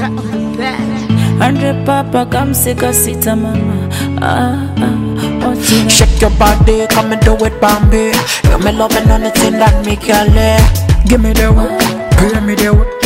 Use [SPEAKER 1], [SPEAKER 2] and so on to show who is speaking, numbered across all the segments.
[SPEAKER 1] 100 papa, come sick a sita mama.
[SPEAKER 2] Shake your body, come and do it, Bambi. You me loving anything that make you live. Give me the work, give me the work.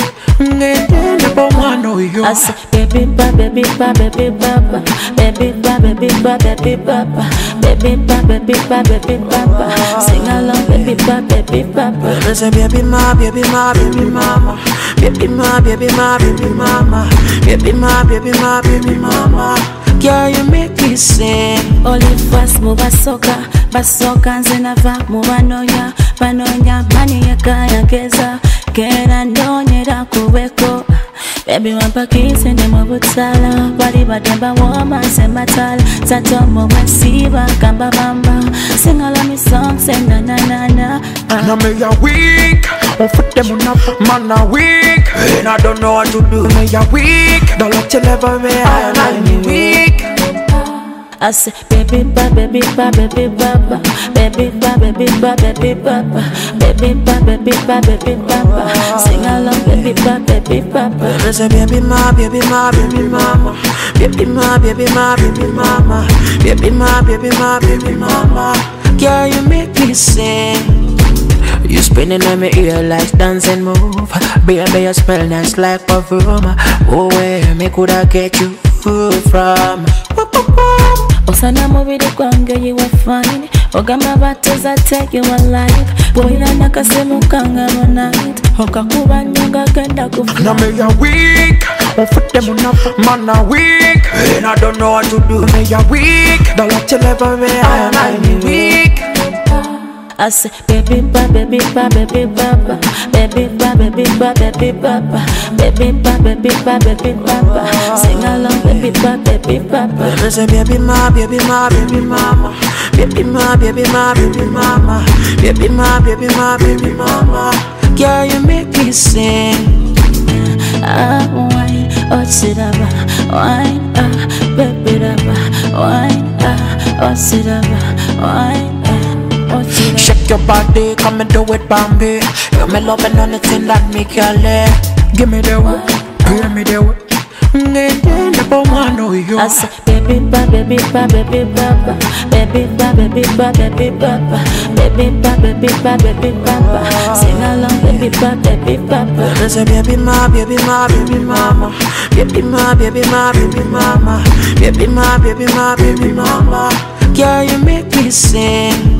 [SPEAKER 1] I say, baby ba, baby ba, baby baba, baby ba, baby ba, baby baba, baby ba, baby ba, baby baba. Sing along, baby ba, baby baba.
[SPEAKER 2] I say, baby ma, baby ma, baby mama, baby ma, baby ma, baby mama, baby ma, baby ma, baby mama. Girl, you make me sing.
[SPEAKER 1] Only fast move basoka nzena va mubanonya banonya mani yakaya geza kera ndonyera kuweko. Baby wapakise ndemo butsala bali bademba woma sematala zatomo wasiba kamba bamba singala mi song senda na na na.
[SPEAKER 2] Na me ya weak, foot them on up, man a weak, and I don't know what to do. Me ya weak, don't let you never me I'm weak.
[SPEAKER 1] I say, baby ba, baby ba, baby baba, baby ba, baby ba, baby baba, baby ba, baby ba, baby baba. Sing along, baby ba, baby baba.
[SPEAKER 2] I say, baby ma, baby ma, baby mama, baby ma, baby ma, baby mama, baby ma, baby ma, baby mama. Girl, you make me sing. You spinning on my ear like dancing move. Baby, you smell nice like perfume. Oh, where me coulda get you from?
[SPEAKER 1] Osana mubiri kwange you were fine. Ogamba bateza take you alive. Boyina nakasemu kanga night. Okakuba nyonga genda kufa.
[SPEAKER 2] Na me ya weak, foot them on up, man a weak, and I don't know what to do. Me ya weak, don't let you never me I'm weak.
[SPEAKER 1] I say, baby ba, baby ba, baby baba, baby ba, baby ba, baby baba, baby ba, baby ba, baby baba. Sing along, baby ba, baby baba.
[SPEAKER 2] I say, baby ma, baby ma, baby mama, baby ma, baby ma, baby mama, baby ma, baby ma, baby mama. Girl, you make me sing.
[SPEAKER 1] Wine, oh sidaba, wine, baby daba, wine, oh sidaba, wine.
[SPEAKER 2] Shake your body, come and do it, Bambi. You me loving anything that make you live. Give me the work, give me the work.
[SPEAKER 1] I say, baby ba, baby ba, baby baba, baby ba, baby ba, baby baba, baby ba, baby ba, baby baba. Sing along, baby ba, baby baba.
[SPEAKER 2] I say, baby ma, baby ma, baby mama, baby ma, baby ma, baby mama, baby ma, baby ma, baby mama. Girl, you make me sing.